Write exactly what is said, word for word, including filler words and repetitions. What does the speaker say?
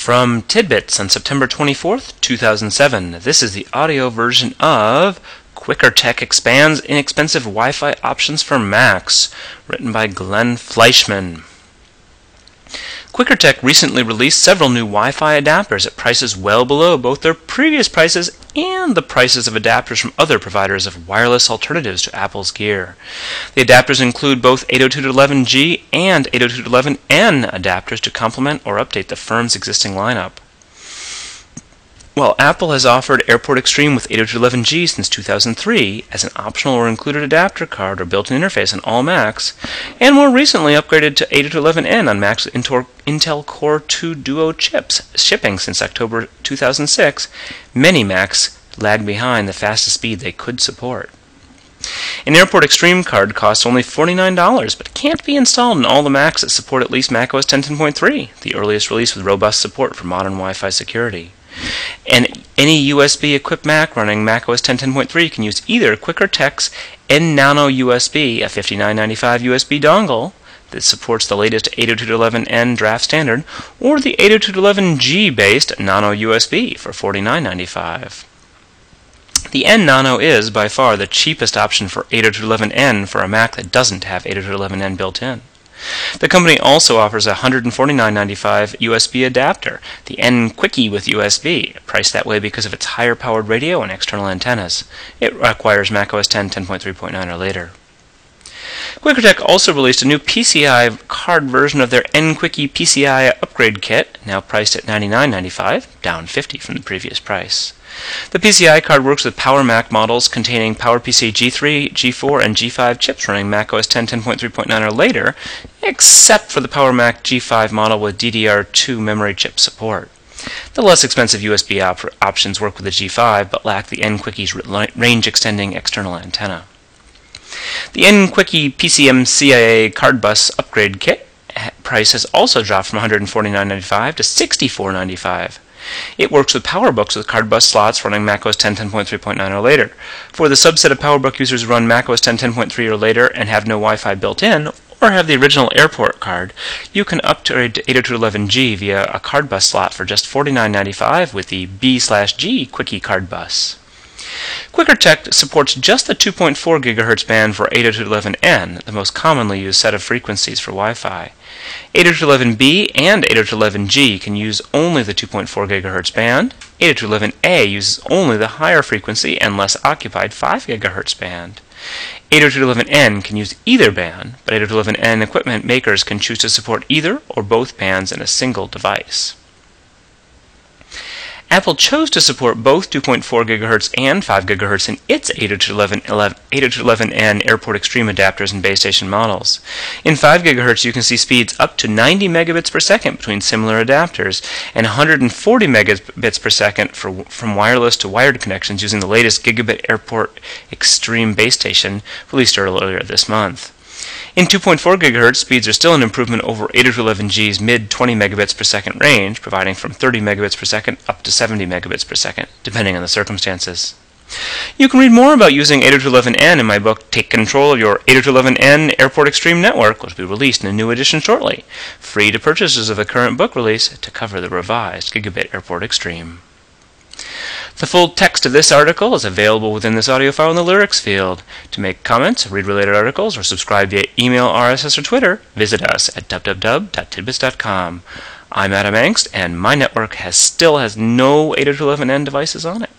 From Tidbits on September twenty-fourth, two thousand seven, this is the audio version of QuickRTech Expands Inexpensive Wi-Fi Options for Macs, written by Glenn Fleischman. QuickRTech recently released several new Wi-Fi adapters at prices well below both their previous prices and the prices of adapters from other providers of wireless alternatives to Apple's gear. The adapters include both eight oh two dot eleven G and eight oh two dot eleven N adapters to complement or update the firm's existing lineup. While Apple has offered Airport Extreme with eight oh two dot eleven G since two thousand three as an optional or included adapter card or built-in interface on all Macs, and more recently upgraded to eight oh two dot eleven N on Macs with Intel Core two Duo chips, shipping since October two thousand six, many Macs lag behind the fastest speed they could support. An Airport Extreme card costs only forty-nine dollars, but can't be installed in all the Macs that support at least macOS ten ten point three, the earliest release with robust support for modern Wi-Fi security. And any U S B-equipped Mac running macOS ten ten point three can use either QuickRTech's N Nano U S B, a fifty-nine ninety-five U S B dongle that supports the latest eight oh two dot eleven N draft standard, or the eight oh two dot eleven G-based Nano U S B for forty-nine ninety-five. The N Nano is, by far, the cheapest option for eight oh two dot eleven N for a Mac that doesn't have eight oh two dot eleven N built in. The company also offers a one hundred forty-nine ninety-five U S B adapter, the N Quickie with U S B, priced that way because of its higher-powered radio and external antennas. It requires macOS ten ten point three point nine or later. QuickRTech also released a new P C I card version of their N Quickie P C I upgrade kit, now priced at ninety-nine ninety-five, down fifty from the previous price. The P C I card works with Power Mac models containing PowerPC G three, G four, and G five chips running macOS ten ten point three point nine or later, except for the Power Mac G five model with D D R two memory chip support. The less expensive U S B op options work with the G five, but lack the N Quickie's range-extending external antenna. The N Quickie P C M C I A card bus upgrade kit price has also dropped from one hundred forty-nine ninety-five to sixty-four ninety-five. It works with PowerBooks with card bus slots running macOS ten ten point three point nine or later. For the subset of PowerBook users who run macOS ten ten point three or later and have no Wi-Fi built in, or have the original Airport card, you can upgrade to eight oh two dot eleven G via a card bus slot for just forty-nine ninety-five with the B slash G Quickie card bus. QuickRTech supports just the two point four gigahertz band for eight oh two dot eleven N, the most commonly used set of frequencies for Wi-Fi. eight oh two dot eleven B and eight oh two dot eleven G can use only the two point four gigahertz band. eight oh two dot eleven A uses only the higher frequency and less occupied five gigahertz band. eight oh two dot eleven N can use either band, but eight oh two dot eleven N equipment makers can choose to support either or both bands in a single device. Apple chose to support both two point four gigahertz and five gigahertz in its eight oh two dot eleven N Airport Extreme adapters and base station models. In five gigahertz, you can see speeds up to ninety megabits per second between similar adapters and one hundred forty megabits per second for, from wireless to wired connections using the latest Gigabit Airport Extreme base station released earlier this month. In two point four gigahertz, speeds are still an improvement over eight oh two dot eleven G's mid twenty megabits per second range, providing from thirty megabits per second up to seventy megabits per second, depending on the circumstances. You can read more about using eight oh two dot eleven N in my book, Take Control of Your eight oh two dot eleven N Airport Extreme Network, which will be released in a new edition shortly, free to purchasers of the current book release to cover the revised Gigabit Airport Extreme. The full text of this article is available within this audio file in the lyrics field. To make comments, read related articles, or subscribe via email, R S S, or Twitter, visit us at w w w dot tidbits dot com. I'm Adam Engst, and my network has still has no eight oh two dot eleven N devices on it.